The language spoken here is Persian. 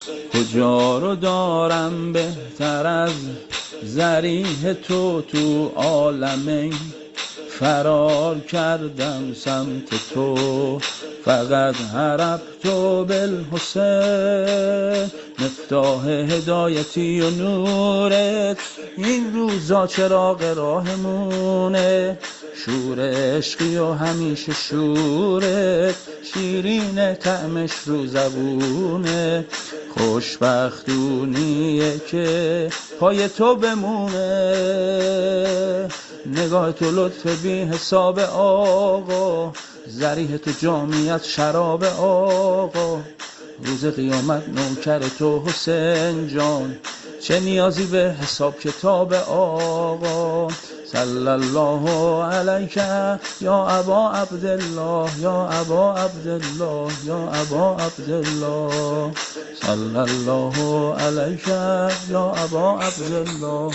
کجا رو دارم بهتر از ضریح تو تو عالمین، فرار کردم سمت تو فقط هربت بالحسین، مفتاح هدایتی و نورت این روزا چراغ راهمونه، شور عشقی و همیشه شورت شیرین طعمش رو زبونه، خوشبختونیه که پای تو بمونه، نگاه تو لطف بی حساب آقا، ضریح تو جامیت شراب آقا، روز قیامت نوکر تو حسین جان، چه نیازی به حساب کتاب آقا، صلی الله علیک یا ابا عبدالله یا ابا عبدالله یا ابا عبدالله، صلی الله علیک یا ابا عبدالله.